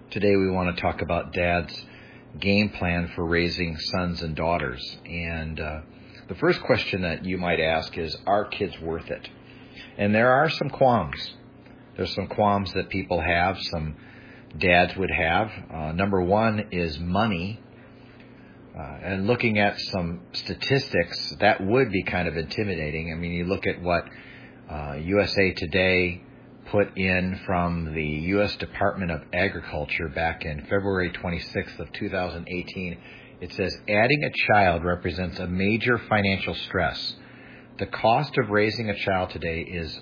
Today we want to talk about Dad's game plan for raising sons and daughters. And the first question that you might ask is, are kids worth it? And there are some qualms. There's some qualms that people have, some dads would have. Number one is money. And looking at some statistics, that would be kind of intimidating. I mean, you look at what USA Today put in from the U.S. Department of Agriculture back in February 26th of 2018. It says, adding a child represents a major financial stress. The cost of raising a child today is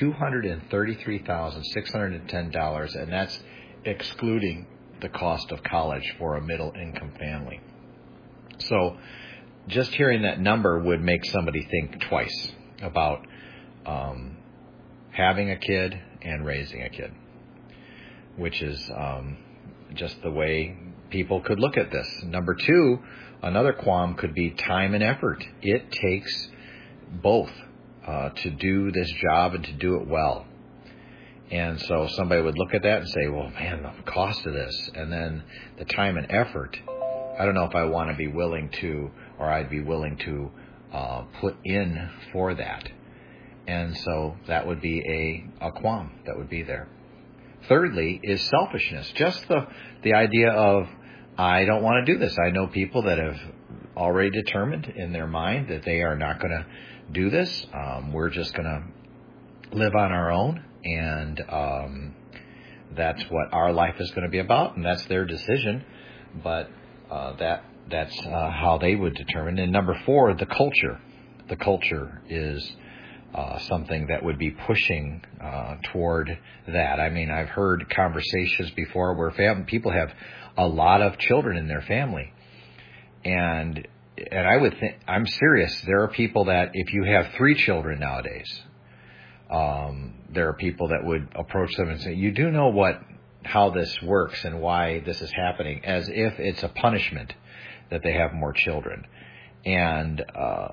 $233,610, and that's excluding the cost of college for a middle-income family. So just hearing that number would make somebody think twice about having a kid and raising a kid, which is just the way people could look at this. Number two, another qualm could be time and effort. It takes both to do this job and to do it well. And so somebody would look at that and say, well, man, the cost of this, and then the time and effort, I don't know if I want to be willing to, or I'd be willing to put in for that. And so that would be a qualm that would be there. Thirdly is selfishness. Just the idea of, I don't want to do this. I know people that have already determined in their mind that they are not going to do this. We're just going to live on our own. And that's what our life is going to be about. And that's their decision. But that's how they would determine. And number four, the culture. The culture is something that would be pushing toward that. I mean, I've heard conversations before where people have a lot of children in their family. And I would think, I'm serious, there are people that if you have 3 children nowadays, there are people that would approach them and say, you do know how this works and why this is happening, as if it's a punishment that they have more children. And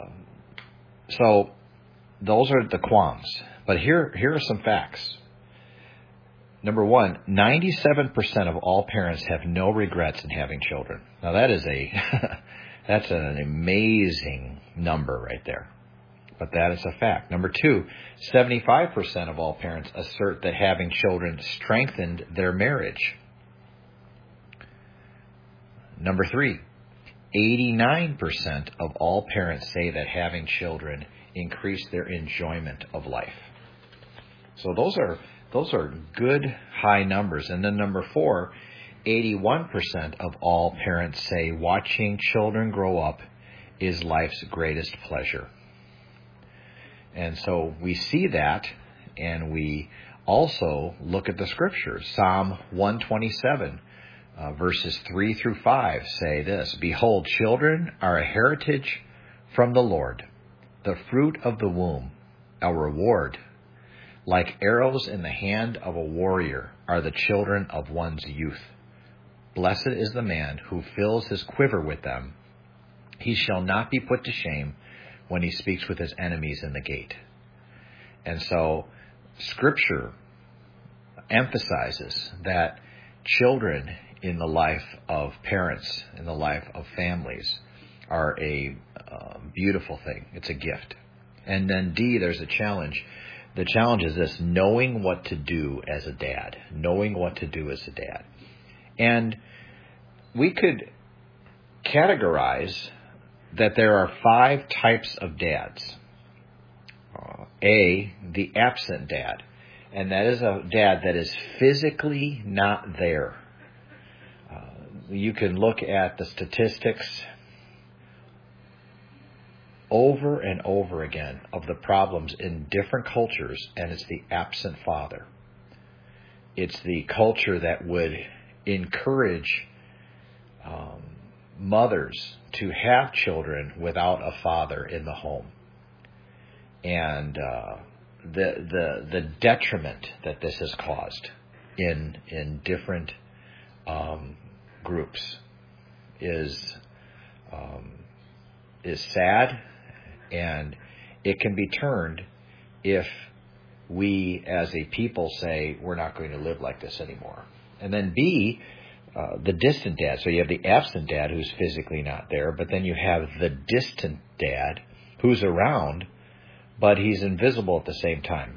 so those are the qualms. But here are some facts. Number one, 97% of all parents have no regrets in having children. Now that is that's an amazing number right there. But that is a fact. Number two, 75% of all parents assert that having children strengthened their marriage. Number three, 89% of all parents say that having children increase their enjoyment of life. So those are good high numbers. And then number four, 81% of all parents say watching children grow up is life's greatest pleasure. And so we see that, and we also look at the scriptures. Psalm 127, verses 3 through 5 say this, behold, children are a heritage from the Lord, the fruit of the womb, a reward. Like arrows in the hand of a warrior are the children of one's youth. Blessed is the man who fills his quiver with them. He shall not be put to shame when he speaks with his enemies in the gate. And so Scripture emphasizes that children in the life of parents, in the life of families, are a beautiful thing. It's a gift. And then D, there's a challenge. The challenge is this, knowing what to do as a dad. Knowing what to do as a dad. And we could categorize that there are 5 types of dads. A, the absent dad. And that is a dad that is physically not there. You can look at the statistics over and over again of the problems in different cultures, and it's the absent father. It's the culture that would encourage mothers to have children without a father in the home. And the detriment that this has caused in different groups is sad, and it can be turned if we as a people say we're not going to live like this anymore. And then B, the distant dad. So you have the absent dad who's physically not there, but then you have the distant dad who's around, but he's invisible at the same time.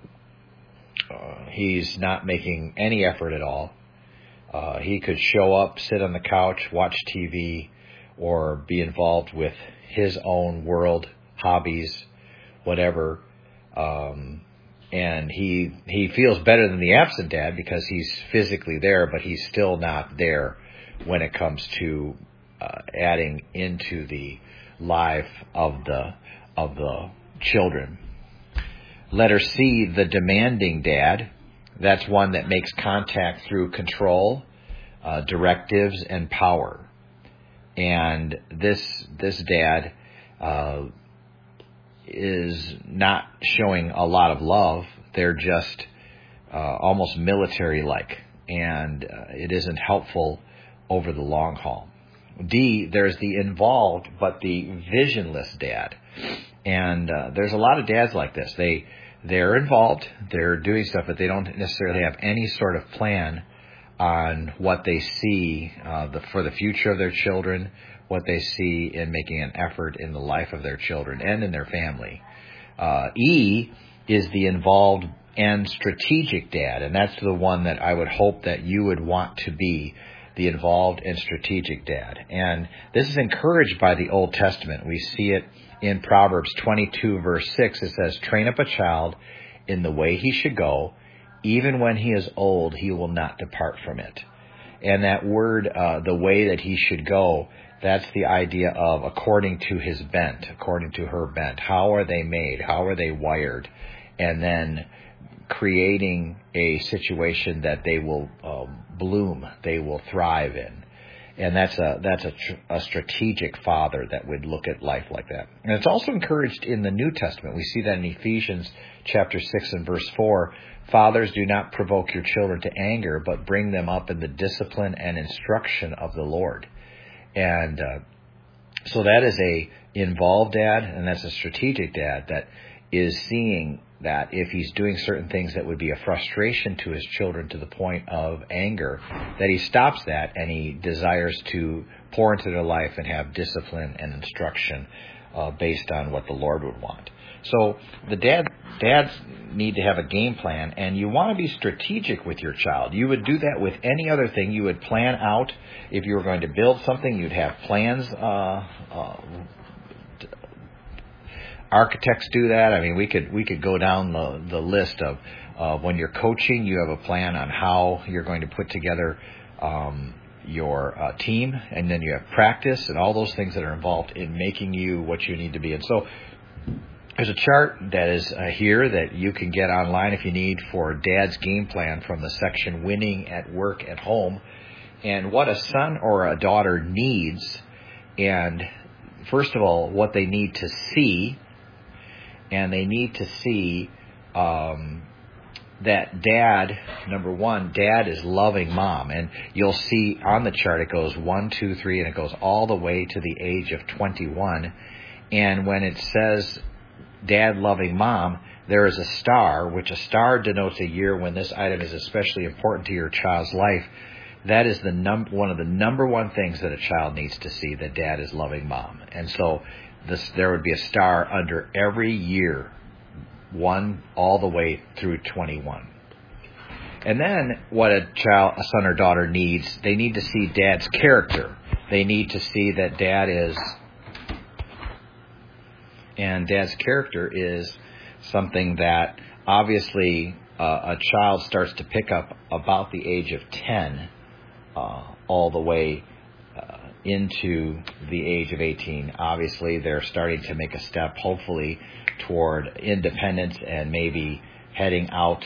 He's not making any effort at all. He could show up, sit on the couch, watch TV, or be involved with his own world, hobbies, whatever. And he feels better than the absent dad because he's physically there, but he's still not there when it comes to adding into the life of the children. Letter C, the demanding dad. That's one that makes contact through control, directives, and power. And this dad is not showing a lot of love. They're just almost military-like, and it isn't helpful over the long haul. D, there's the involved but the visionless dad. And there's a lot of dads like this. They're involved, they're doing stuff, but they don't necessarily have any sort of plan on what they see for the future of their children, what they see in making an effort in the life of their children and in their family. E is the involved and strategic dad, and that's the one that I would hope that you would want to be, the involved and strategic dad. And this is encouraged by the Old Testament. We see it in Proverbs 22, verse 6. It says, "Train up a child in the way he should go. Even when he is old, he will not depart from it." And that word, the way that he should go, that's the idea of according to his bent, according to her bent. How are they made? How are they wired? And then creating a situation that they will bloom, they will thrive in. And that's a strategic father that would look at life like that. And it's also encouraged in the New Testament. We see that in Ephesians chapter 6 and verse 4. "Fathers, do not provoke your children to anger, but bring them up in the discipline and instruction of the Lord." And so that is a involved dad, and that's a strategic dad that is seeing that if he's doing certain things that would be a frustration to his children to the point of anger, that he stops that and he desires to pour into their life and have discipline and instruction based on what the Lord would want. So the dads need to have a game plan, and you want to be strategic with your child. You would do that with any other thing. You would plan out. If you were going to build something, you'd have plans. Architects do that. I mean, we could go down the list of when you're coaching, you have a plan on how you're going to put together your team, and then you have practice and all those things that are involved in making you what you need to be. And so there's a chart that is here that you can get online if you need for Dad's game plan from the section Winning at Work at Home, and what a son or a daughter needs, and first of all, what they need to see. And they need to see that dad, number one, dad is loving mom. And you'll see on the chart it goes 1, 2, 3, and it goes all the way to the age of 21. And when it says dad loving mom, there is a star, which a star denotes a year when this item is especially important to your child's life. That is one of the number one things that a child needs to see, that dad is loving mom. And so there would be a star under every year, 1 all the way through 21. And then what a son or daughter needs, they need to see dad's character. They need to see that dad's character is something that obviously a child starts to pick up about the age of 10 all the way into the age of 18. Obviously, they're starting to make a step, hopefully, toward independence and maybe heading out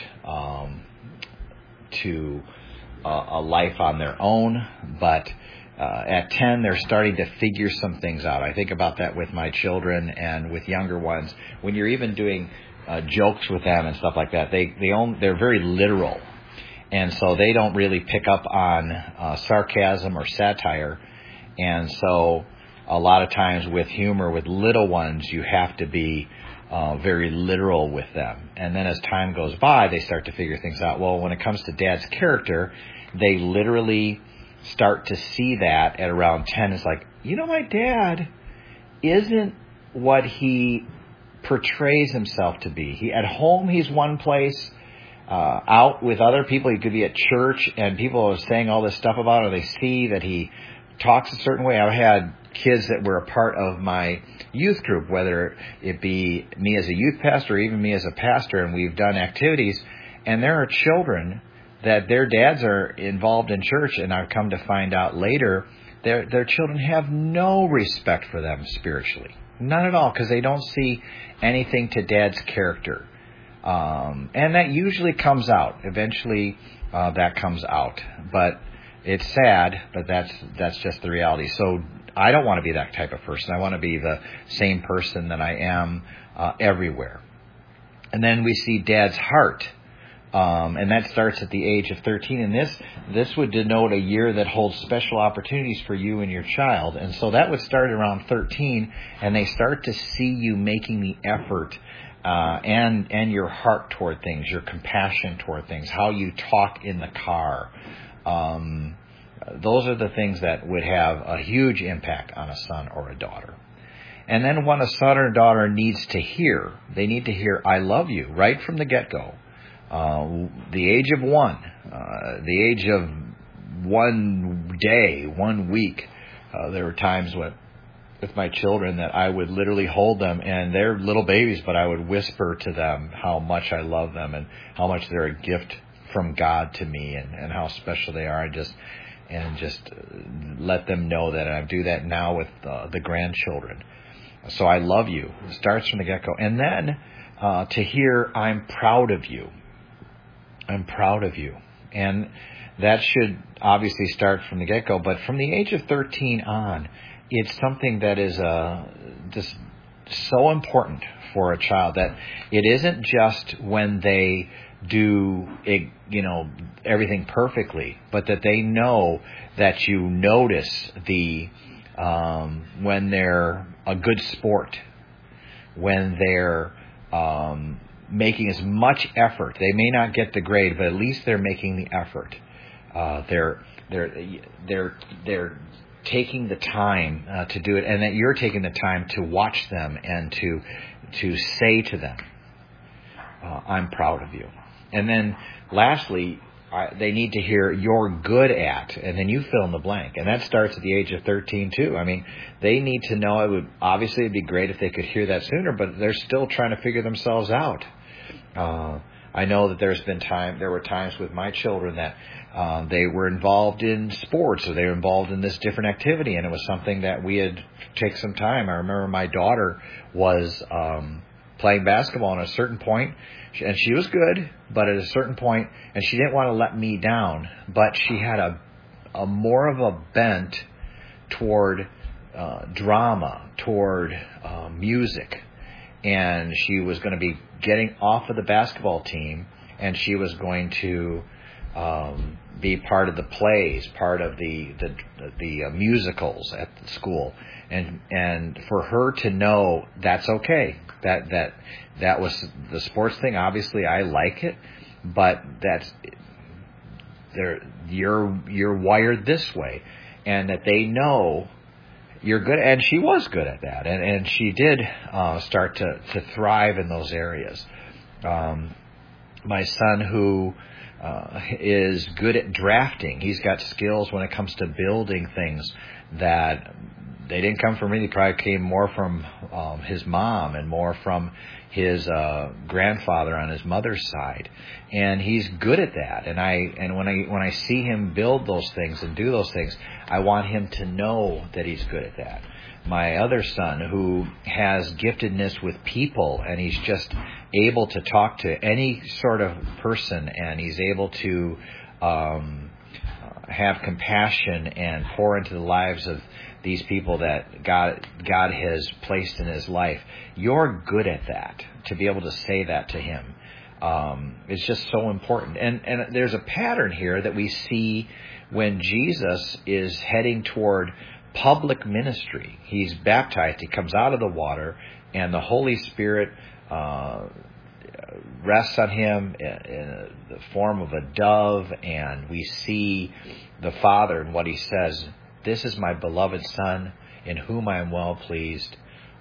to a life on their own. But at 10, they're starting to figure some things out. I think about that with my children and with younger ones. When you're even doing jokes with them and stuff like that, they're very literal. And so they don't really pick up on sarcasm or satire. And so a lot of times with humor, with little ones, you have to be very literal with them. And then as time goes by, they start to figure things out. Well, when it comes to Dad's character, they literally start to see that at around 10. It's like, my dad isn't what he portrays himself to be. At home, he's one place. Out with other people, he could be at church, and people are saying all this stuff about him. They see that he talks a certain way. I've had kids that were a part of my youth group, whether it be me as a youth pastor or even me as a pastor, and we've done activities, and there are children that their dads are involved in church, and I've come to find out later their children have no respect for them spiritually. None at all, because they don't see anything to Dad's character. And that usually comes out. Eventually, that comes out. But it's sad, but that's just the reality. So I don't want to be that type of person. I want to be the same person that I am everywhere. And then we see Dad's heart. And that starts at the age of 13. And this would denote a year that holds special opportunities for you and your child. And so that would start around 13, and they start to see you making the effort and your heart toward things, your compassion toward things, how you talk in the car. Those are the things that would have a huge impact on a son or a daughter. And then when a son or a daughter needs to hear, they need to hear, I love you, right from the get-go. The age of 1, the age of 1 day, 1 week, there were times with my children that I would literally hold them, and they're little babies, but I would whisper to them how much I love them and how much they're a gift from God to me, and how special they are. Just let them know that. And I do that now with the grandchildren. So I love you. It starts from the get-go. And then to hear, I'm proud of you. I'm proud of you. And that should obviously start from the get-go. But from the age of 13 on, it's something that is just so important for a child, that it isn't just when they do everything perfectly, but that they know that you notice when they're a good sport, when they're making as much effort. They may not get the grade, but at least they're making the effort. They're taking the time to do it, and that you're taking the time to watch them and to say to them, I'm proud of you. And then lastly, they need to hear you're good at, and then you fill in the blank. And that starts at the age of 13 too. I mean, they need to know. It'd be great if they could hear that sooner, but they're still trying to figure themselves out. I know that there were times with my children that they were involved in sports, or they were involved in this different activity, and it was something that we had to take some time. I remember my daughter was playing basketball at a certain point, and she was good, but at a certain point, and she didn't want to let me down, but she had a more of a bent toward drama, toward music, and she was going to be getting off of the basketball team, and she was going to be part of the plays, part of the musicals at the school, and for her to know that's okay, that was the sports thing. Obviously, I like it, but you're wired this way, and that they know you're good. And she was good at that, and she did start to thrive in those areas. My son, who is good at drafting, he's got skills when it comes to building things that they didn't come from me. They probably came more from his mom and more from his grandfather on his mother's side, and he's good at that. And when I see him build those things and do those things, I want him to know that he's good at that. My other son, who has giftedness with people, and he's just able to talk to any sort of person, and he's able to have compassion and pour into the lives of these people that God has placed in his life. You're good at that. To be able to say that to him, it's just so important. And there's a pattern here that we see when Jesus is heading toward public ministry. He's baptized. He comes out of the water, and the Holy Spirit rests on him in the form of a dove, and we see the Father and what he says, "This is my beloved Son in whom I am well pleased.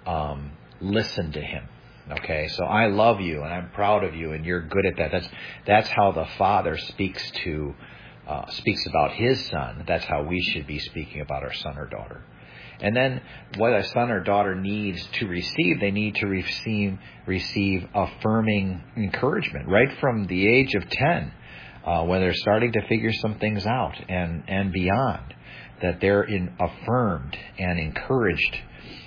Listen to him." Okay, so I love you and I'm proud of you and you're good at that. That's how the Father speaks about his Son. That's how we should be speaking about our son or daughter. And then what a son or daughter needs to receive, they need to receive affirming encouragement right from the age of 10, when they're starting to figure some things out and beyond, that they're affirmed and encouraged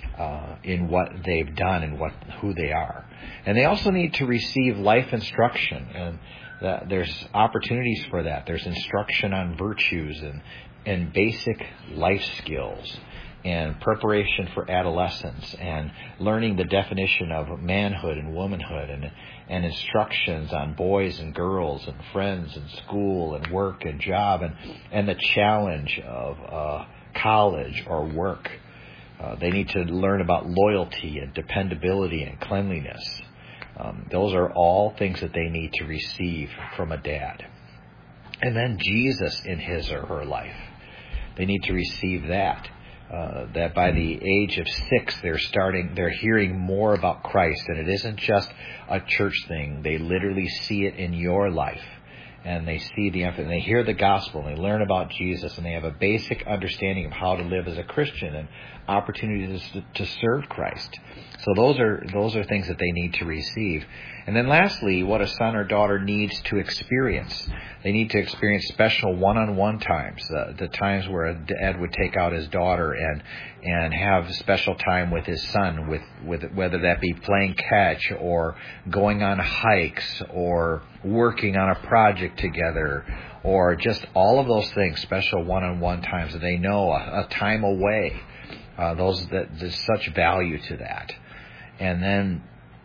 in what they've done and who they are. And they also need to receive life instruction, and there's opportunities for that. There's instruction on virtues and basic life skills, and preparation for adolescence, and learning the definition of manhood and womanhood, and instructions on boys and girls and friends and school and work and job, and the challenge of college or work. They need to learn about loyalty and dependability and cleanliness. Those are all things that they need to receive from a dad. And then Jesus in his or her life. They need to receive that. That by the age of 6, they're hearing more about Christ, and it isn't just a church thing. They literally see it in your life, and they see the emphasis, and they hear the gospel, and they learn about Jesus, and they have a basic understanding of how to live as a Christian and opportunities to serve Christ. So those are things that they need to receive. And then lastly, what a son or daughter needs to experience. They need to experience special one-on-one times, the times where a dad would take out his daughter and have special time with his son, with whether that be playing catch or going on hikes or working on a project together, or just all of those things, special one-on-one times that they know, a time away. There's such value to that. And then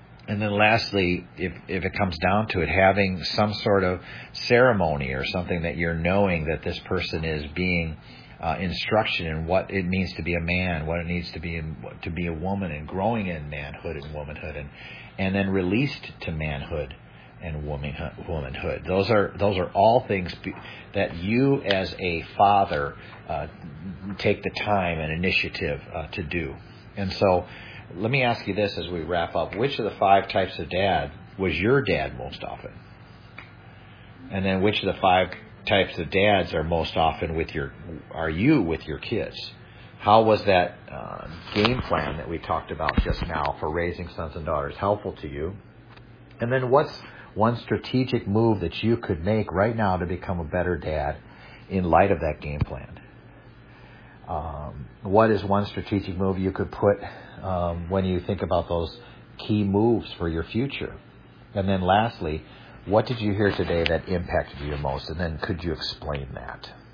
lastly, if it comes down to it, having some sort of ceremony or something that you're knowing that this person is being instruction in what it means to be a man, what it needs to be a woman, and growing in manhood and womanhood, and then released to manhood and womanhood. Those are all things that you as a father take the time and initiative to do. And so let me ask you this as we wrap up. Which of the 5 types of dad was your dad most often? And then which of the 5 types of dads are most often with your kids? How was that game plan that we talked about just now for raising sons and daughters helpful to you? And then what's one strategic move that you could make right now to become a better dad in light of that game plan? What is one strategic move you could put when you think about those key moves for your future? And then lastly, what did you hear today that impacted you the most? And then could you explain that?